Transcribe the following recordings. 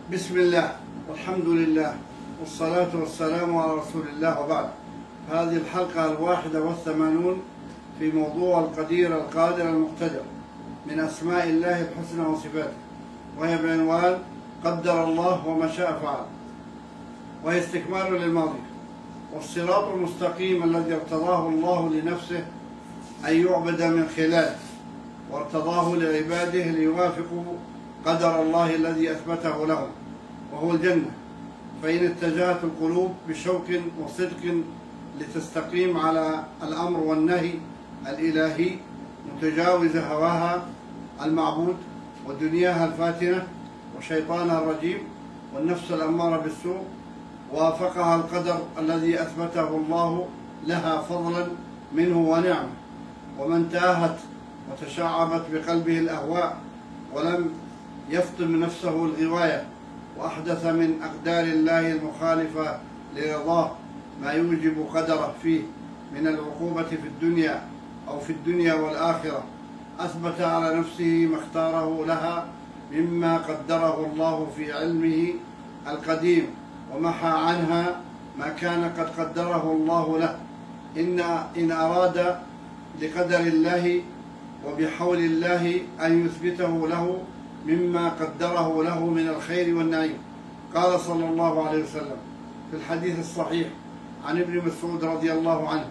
بسم الله والحمد لله والصلاة والسلام على رسول الله، وبعد. هذه الحلقة 81 في موضوع القدير القادر المقتدر من أسماء الله الحسنى وصفاته، وهي بعنوان قدر الله وما شاء فعل، وهي استكمال للماضي. والصراط المستقيم الذي ارتضاه الله لنفسه أن يعبد من خلاله، وارتضاه لعباده ليوافقوا قدر الله الذي أثبته لهم، وهو الجنة. فإن اتجهت القلوب بشوق وصدق لتستقيم على الأمر والنهي الإلهي، متجاوزة هواها المعبود ودنياها الفاتنة وشيطانها الرجيم والنفس الأمارة بالسوء، وافقها القدر الذي أثبته الله لها فضلا منه ونعمة. ومن تاهت وتشعبت بقلبه الأهواء ولم يفطم نفسه الغواية، وأحدث من أقدار الله المخالفة لرضاه ما يوجب قدره فيه من العقوبة في الدنيا أو في الدنيا والآخرة، أثبت على نفسه ما اختاره لها مما قدره الله في علمه القديم، ومحى عنها ما كان قد قدره الله له. إن أراد لقدر الله وبحول الله أن يثبته له مما قدره له من الخير والنعيم. قال صلى الله عليه وسلم في الحديث الصحيح عن ابن مسعود رضي الله عنه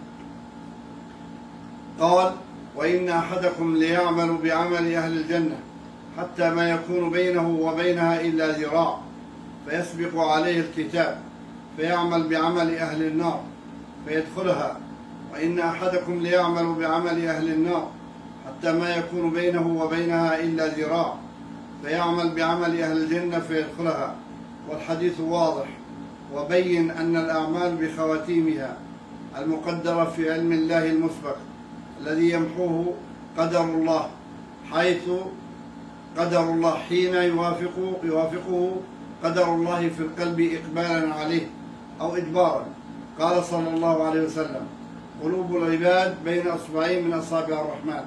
قال: وإن أحدكم ليعمل بعمل أهل الجنة حتى ما يكون بينه وبينها إلا ذراع، فيسبق عليه الكتاب فيعمل بعمل أهل النار فيدخلها. وإن أحدكم ليعمل بعمل أهل النار حتى ما يكون بينه وبينها إلا ذراع، فيعمل بعمل أهل الجنة فيدخلها. والحديث واضح وبين أن الأعمال بخواتيمها المقدرة في علم الله المسبق الذي يمحوه قدر الله، حيث قدر الله حين يوافقه قدر الله في القلب إقبالا عليه أو إدبارا. قال صلى الله عليه وسلم: قلوب العباد بين أصبعين من أصابع الرحمن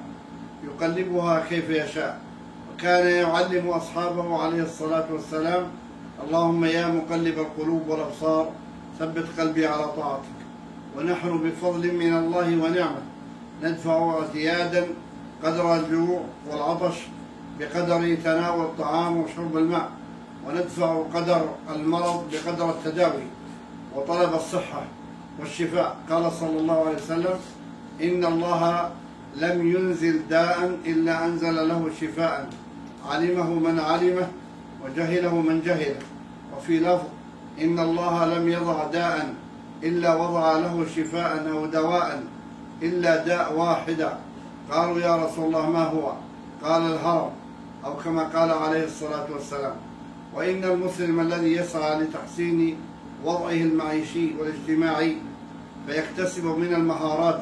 يقلبها كيف يشاء. وكان يعلم أصحابه عليه الصلاة والسلام: اللهم يا مقلب القلوب والأبصار ثبت قلبي على طاعتك. ونحن بفضل من الله ونعمة ندفع اعتيادا قدر الجوع والعطش بقدر تناول الطعام وشرب الماء، وندفع قدر المرض بقدر التداوي وطلب الصحة والشفاء. قال صلى الله عليه وسلم: إن الله لم ينزل داء إلا أنزل له شفاء، علمه من علمه وجهله من جهله. وفي لفظ: إن الله لم يضع داء إلا وضع له شفاء أو دواء إلا داء واحدا. قالوا: يا رسول الله ما هو؟ قال: الهرم، أو كما قال عليه الصلاة والسلام. وإن المسلم الذي يسعى لتحسين وضعه المعيشي والاجتماعي فيكتسب من المهارات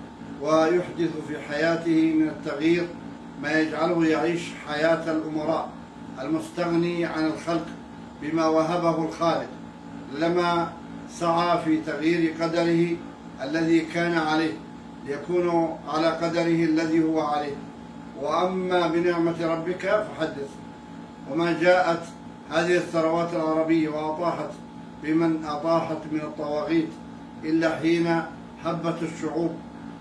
ويحدث في حياته من التغيير ما يجعله يعيش حياة الأمراء المستغني عن الخلق بما وهبه الخالق، لما سعى في تغيير قدره الذي كان عليه ليكون على قدره الذي هو عليه. وأما بنعمة ربك فحدث. وما جاءت هذه الثروات العربية وأطاحت بمن أطاحت من الطواغيت إلا حين هبت الشعوب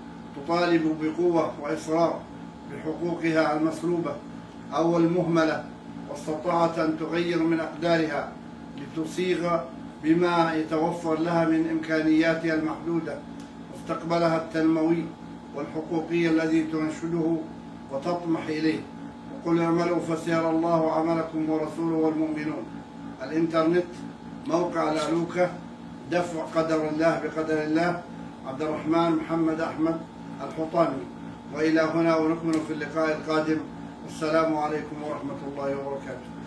تطالب بقوة وإصرار بحقوقها المسلوبة أو المهملة، واستطاعت أن تغير من أقدارها لتصيغ بما يتوفر لها من إمكانياتها المحدودة مستقبلها التنموي والحقوقي الذي تنشده وتطمح إليه. وقل اعملوا فسيرى الله عملكم ورسوله والمؤمنون. الإنترنت، موقع الألوكة، دفع قدر الله بقدر الله. عبد الرحمن محمد أحمد الحطامي. وإلى هنا ونكمل في اللقاء القادم. والسلام عليكم ورحمة الله وبركاته.